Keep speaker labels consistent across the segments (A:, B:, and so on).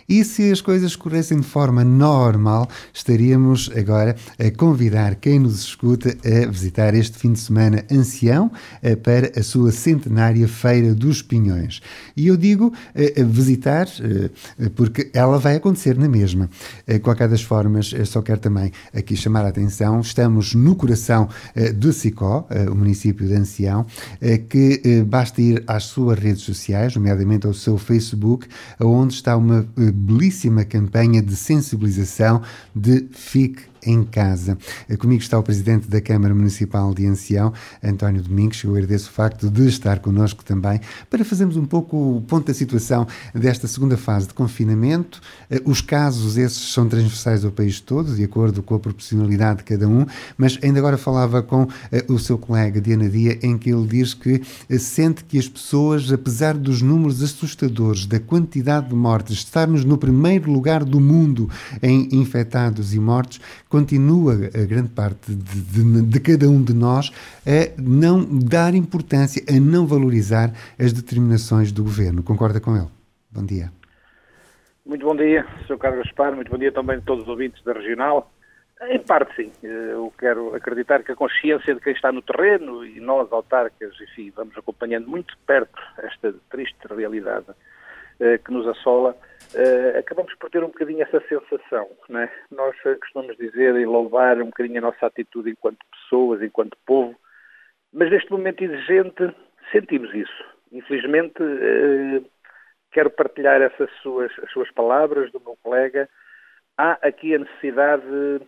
A: E se as coisas corressem de forma normal, estaríamos agora a convidar quem nos escuta a visitar este fim de semana Ancião para a sua centenária Feira dos Pinhões. E eu digo visitar porque ela vai acontecer na mesma. Qualquer das formas, eu só quero também aqui chamar a atenção, estamos no coração de Sicó, o município de Ancião, que basta ir às suas redes sociais, nomeadamente ao seu Facebook, onde está uma belíssima campanha de sensibilização de Fique em Casa. Comigo está o Presidente da Câmara Municipal de Ancião, António Domingos. Eu agradeço o facto de estar connosco também para fazermos um pouco o ponto da situação desta segunda fase de confinamento. Os casos esses são transversais ao país todo, de acordo com a proporcionalidade de cada um, mas ainda agora falava com o seu colega Diana Dia, em que ele diz que sente que as pessoas, apesar dos números assustadores, da quantidade de mortes, estarmos no primeiro lugar do mundo em infectados e mortos, continua a grande parte de cada um de nós a não dar importância, a não valorizar as determinações do Governo. Concorda com ele? Bom dia.
B: Muito bom dia, Sr. Carlos Gaspar. Muito bom dia também a todos os ouvintes da Regional. Em parte, sim. Eu quero acreditar que a consciência de quem está no terreno e nós, autarcas, enfim, vamos acompanhando muito de perto esta triste realidade que nos assola, acabamos por ter um bocadinho essa sensação, não é? Nós costumamos dizer e louvar um bocadinho a nossa atitude enquanto pessoas, enquanto povo, mas neste momento exigente sentimos isso. Infelizmente, quero partilhar as suas palavras do meu colega. Há aqui a necessidade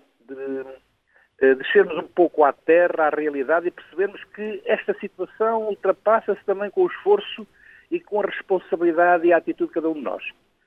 B: de descermos um pouco à terra, à realidade, e percebermos que esta situação ultrapassa-se também com o esforço e com a responsabilidade e a atitude de cada um de nós.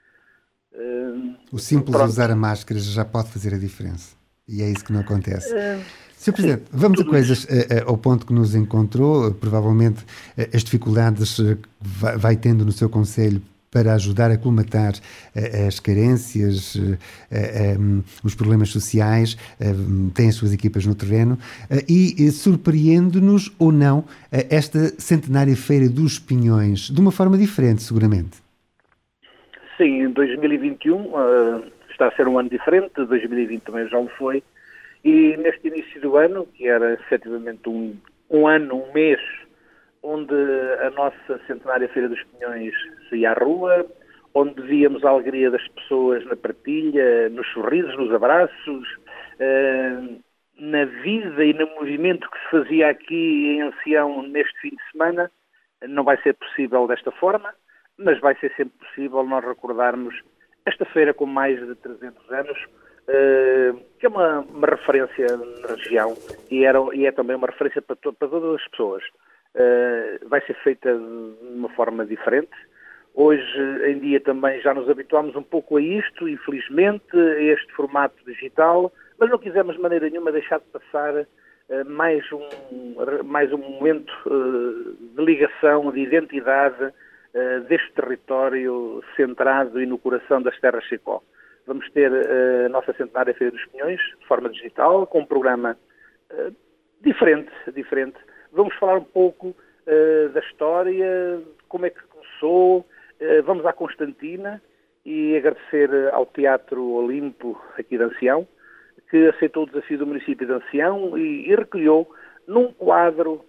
A: O simples usar a máscara já pode fazer a diferença. E é isso que não acontece. Sr. Presidente, vamos a coisas ao ponto que nos encontrou. Provavelmente as dificuldades que vai tendo no seu concelho para ajudar a colmatar as carências, os problemas sociais, tem as suas equipas no terreno, e surpreende-nos ou não esta centenária Feira dos Pinhões, de uma forma diferente, seguramente.
B: Sim, 2021 está a ser um ano diferente, 2020 também já o foi, e neste início do ano, que era efetivamente um ano, um mês, onde a nossa centenária Feira dos Pinhões saía à rua, onde víamos a alegria das pessoas na partilha, nos sorrisos, nos abraços, na vida e no movimento que se fazia aqui em Ancião neste fim de semana. Não vai ser possível desta forma, mas vai ser sempre possível nós recordarmos esta feira com mais de 300 anos, que é uma referência na região e é também uma referência para todas as pessoas. Vai ser feita de uma forma diferente. Hoje em dia também já nos habituámos um pouco a isto, infelizmente, a este formato digital, mas não quisemos de maneira nenhuma deixar de passar mais um momento de ligação, de identidade deste território centrado e no coração das terras Sicó. Vamos ter a nossa centenária Feira dos Pinhões, de forma digital, com um programa diferente. Vamos falar um pouco da história, como é que começou. Vamos à Constantina e agradecer ao Teatro Olimpo, aqui de Ancião, que aceitou o desafio do município de Ancião e recolheu num quadro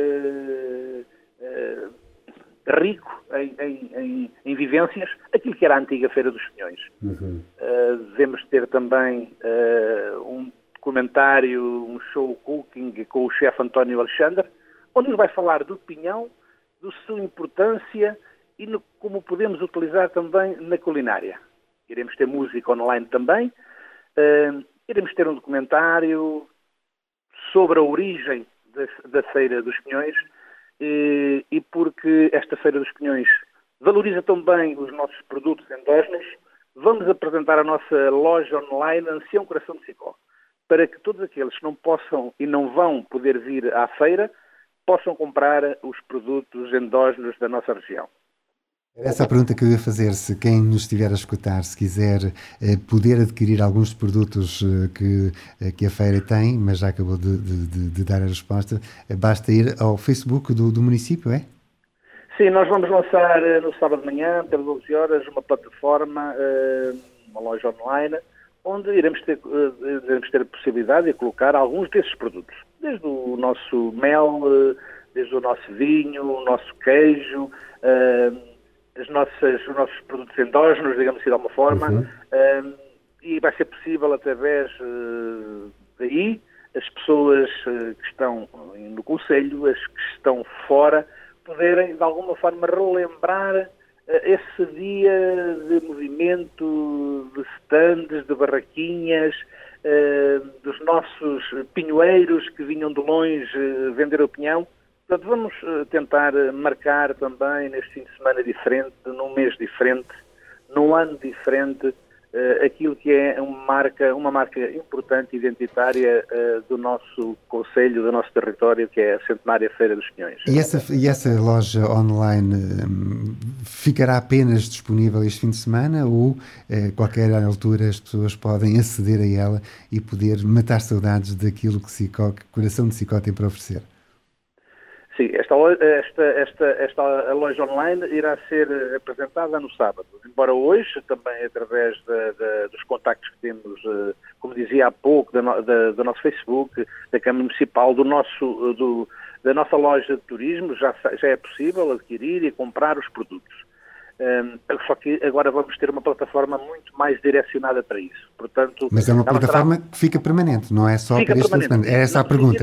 B: rico em vivências aquilo que era a antiga Feira dos Pinhões. Devemos ter também um documentário, um show cooking com o chefe António Alexandre, onde nos vai falar do pinhão, da sua importância e como podemos utilizar também na culinária. Iremos ter música online também, iremos ter um documentário sobre a origem da Feira dos Pinhões, e porque esta Feira dos Pinhões valoriza também os nossos produtos endógenos, vamos apresentar a nossa loja online Ancião Coração de Sicó, para que todos aqueles que não possam e não vão poder vir à feira possam comprar os produtos endógenos da nossa região.
A: Era essa a pergunta que eu ia fazer, se quem nos estiver a escutar, se quiser poder adquirir alguns produtos que a feira tem, mas já acabou de dar a resposta, basta ir ao Facebook do município, é?
B: Sim, nós vamos lançar no sábado de manhã, pelas 12 horas, uma plataforma, uma loja online, onde iremos ter a possibilidade de colocar alguns desses produtos. Desde o nosso mel, desde o nosso vinho, o nosso queijo, os nossos produtos endógenos, digamos assim, de alguma forma, e vai ser possível, através daí, as pessoas que estão no concelho, as que estão fora, poderem, de alguma forma, relembrar esse dia de movimento, de stands, de barraquinhas, dos nossos pinhoeiros que vinham de longe vender a opinião. Portanto, vamos tentar marcar também neste fim de semana diferente, num mês diferente, num ano diferente, aquilo que é uma marca importante, identitária do nosso concelho, do nosso território, que é a centenária Feira dos Pinhões.
A: E essa loja online ficará apenas disponível este fim de semana ou qualquer altura as pessoas podem aceder a ela e poder matar saudades daquilo que Coração de Sicó tem para oferecer?
B: Sim, esta loja online irá ser apresentada no sábado, embora hoje, também através dos contactos que temos, como dizia há pouco, do nosso Facebook, da Câmara Municipal, da nossa loja de turismo, já é possível adquirir e comprar os produtos. Só que agora vamos ter uma plataforma muito mais direcionada para isso. Portanto,
A: mas é uma plataforma que fica permanente, não é só para este fim de semana. Era essa a pergunta.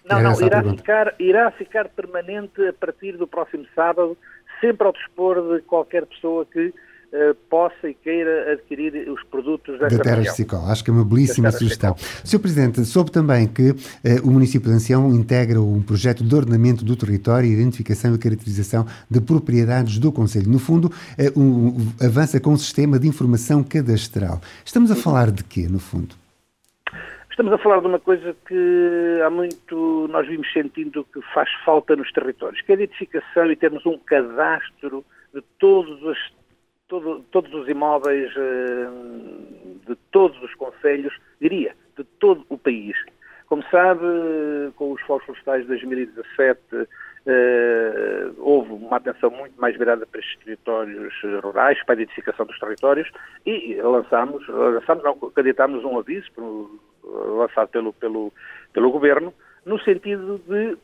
B: Irá ficar permanente a partir do próximo sábado, sempre ao dispor de qualquer pessoa que possa e queira adquirir os produtos desta
A: da Terras de Sicó. Acho que é uma belíssima sugestão. Sr. Presidente, soube também que o município de Ancião integra um projeto de ordenamento do território, identificação e caracterização de propriedades do concelho. No fundo, avança com um sistema de informação cadastral. Estamos a falar de quê, no fundo?
B: Estamos a falar de uma coisa que há muito nós vimos sentindo que faz falta nos territórios, que é a identificação e termos um cadastro de todos os imóveis de todos os concelhos, diria, de todo o país. Como sabe, com os Fogos Florestais de 2017 houve uma atenção muito mais virada para estes territórios rurais, para a identificação dos territórios, e candidatámos um aviso lançado pelo Governo, no sentido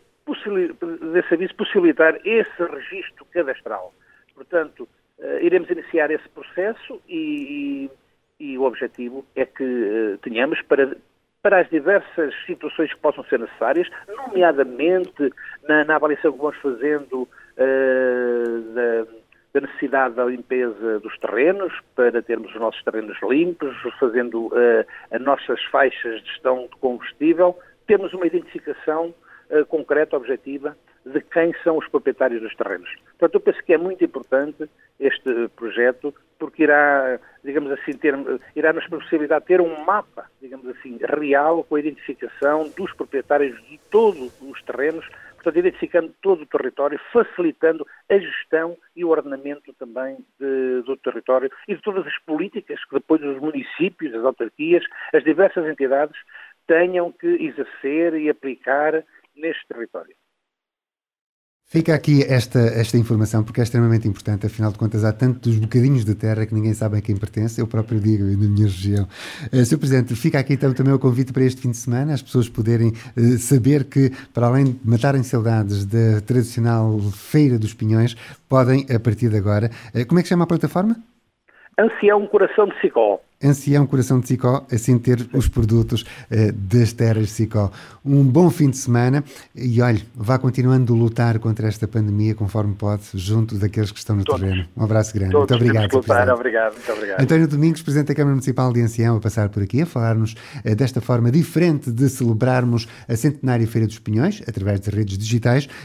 B: desse aviso possibilitar esse registro cadastral. Portanto, iremos iniciar esse processo e o objetivo é que tenhamos para as diversas situações que possam ser necessárias, nomeadamente na avaliação que vamos fazendo da necessidade da limpeza dos terrenos, para termos os nossos terrenos limpos, fazendo as nossas faixas de gestão de combustível, temos uma identificação concreta, objetiva, de quem são os proprietários dos terrenos. Portanto, eu penso que é muito importante este projeto, porque irá, digamos assim, irá nos possibilitar ter um mapa, digamos assim, real, com a identificação dos proprietários de todos os terrenos, portanto, identificando todo o território, facilitando a gestão e o ordenamento também do território e de todas as políticas que depois os municípios, as autarquias, as diversas entidades tenham que exercer e aplicar neste território.
A: Fica aqui esta informação, porque é extremamente importante. Afinal de contas, há tantos bocadinhos de terra que ninguém sabe a quem pertence. Eu próprio digo, na minha região. Sr. Presidente, fica aqui então também o convite para este fim de semana, as pessoas poderem saber que, para além de matarem saudades da tradicional Feira dos Pinhões, podem, a partir de agora... Como é que chama a plataforma?
B: Ancião Coração de Sicó.
A: Ancião Coração de Sicó, assim ter os produtos das terras de Sicó. Um bom fim de semana e, olhe, vá continuando a lutar contra esta pandemia conforme pode, junto daqueles que estão no terreno. Um abraço grande. Muito obrigado.
B: Muito obrigado.
A: António Domingos, Presidente da Câmara Municipal de Ancião, a passar por aqui, a falar-nos desta forma diferente de celebrarmos a centenária Feira dos Pinhões, através das redes digitais.